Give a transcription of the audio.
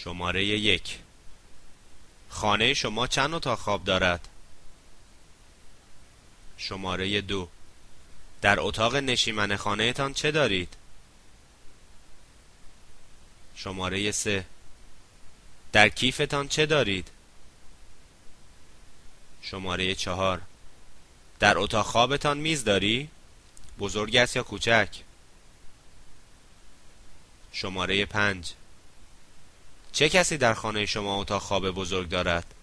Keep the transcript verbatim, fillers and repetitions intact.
شماره یک. خانه شما چند اتاق خواب دارد؟ شماره دو. در اتاق نشیمن خانه تان چه دارید؟ شماره سه. در کیفتان چه دارید؟ شماره چهار. در اتاق خوابتان میز داری؟ بزرگ است یا کوچک؟ شماره پنج. چه کسی در خانه شما اتاق خواب بزرگ دارد؟